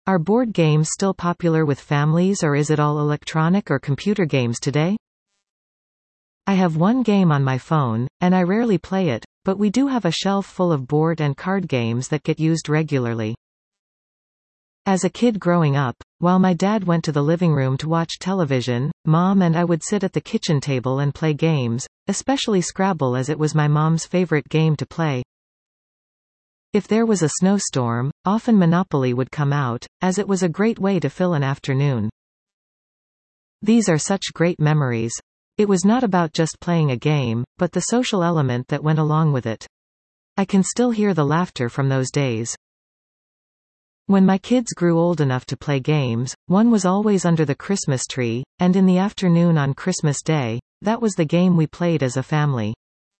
Are board games still popular with families, or is it all electronic or computer games today? I have one game on my phone, and I rarely play it, but we do have a shelf full of board and card games that get used regularly. As a kid growing up, while my dad went to the living room to watch television, Mom and I would sit at the kitchen table and play games, especially Scrabble, as it was my mom's favorite game to play. If there was a snowstorm, often Monopoly would come out, as it was a great way to fill an afternoon. These are such great memories. It was not about just playing a game, but the social element that went along with it. I can still hear the laughter from those days. When my kids grew old enough to play games, one was always under the Christmas tree, and in the afternoon on Christmas Day, that was the game we played as a family.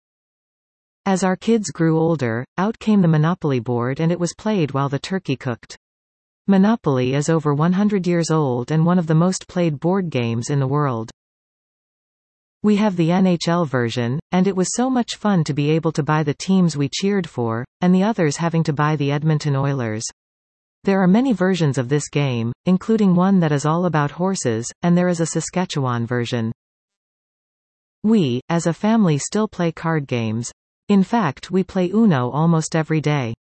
As our kids grew older, out came the Monopoly board, and it was played while the turkey cooked. Monopoly is over 100 years old and one of the most played board games in the world. We have the NHL version, and it was so much fun to be able to buy the teams we cheered for, and the others having to buy the Edmonton Oilers. There are many versions of this game, including one that is all about horses, and there is a Saskatchewan version. We, as a family, still play card games. In fact, we play Uno almost every day.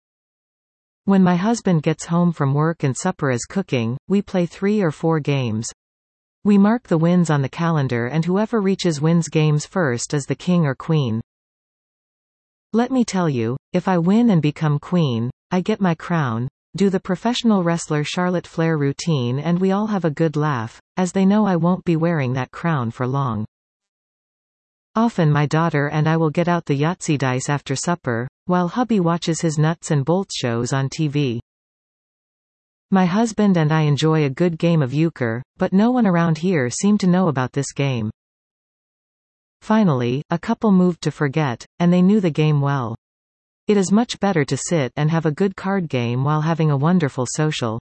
When my husband gets home from work and supper is cooking, we play 3 or 4 games. We mark the wins on the calendar, and whoever reaches wins games first is the king or queen. Let me tell you, if I win and become queen, I get my crown, do the professional wrestler Charlotte Flair routine, and we all have a good laugh, as they know I won't be wearing that crown for long. Often my daughter and I will get out the Yahtzee dice after supper, while hubby watches his nuts and bolts shows on TV. My husband and I enjoy a good game of euchre, but no one around here seemed to know about this game. Finally, a couple moved to Forget, and they knew the game well. It is much better to sit and have a good card game while having a wonderful social.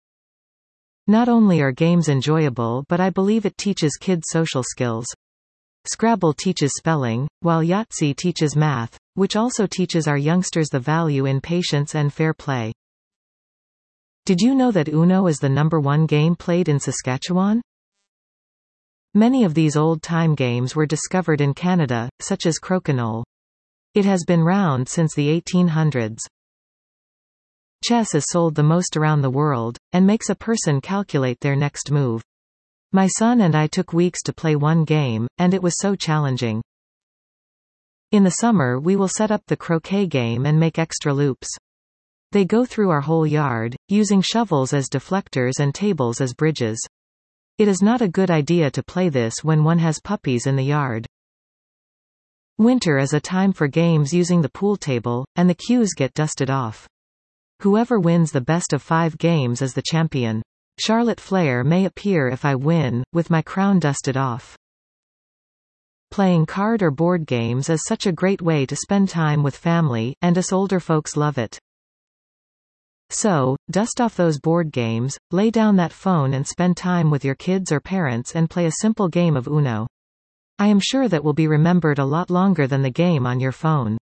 Not only are games enjoyable, but I believe it teaches kids social skills. Scrabble teaches spelling, while Yahtzee teaches math, which also teaches our youngsters the value in patience and fair play. Did you know that Uno is the #1 game played in Saskatchewan? Many of these old-time games were discovered in Canada, such as crokinole. It has been round since the 1800s. Chess is sold the most around the world, and makes a person calculate their next move. My son and I took weeks to play one game, and it was so challenging. In the summer we will set up the croquet game and make extra loops. They go through our whole yard, using shovels as deflectors and tables as bridges. It is not a good idea to play this when one has puppies in the yard. Winter is a time for games using the pool table, and the cues get dusted off. Whoever wins the best of 5 games is the champion. Charlotte Flair may appear if I win, with my crown dusted off. Playing card or board games is such a great way to spend time with family, and us older folks love it. So, dust off those board games, lay down that phone and spend time with your kids or parents and play a simple game of Uno. I am sure that will be remembered a lot longer than the game on your phone.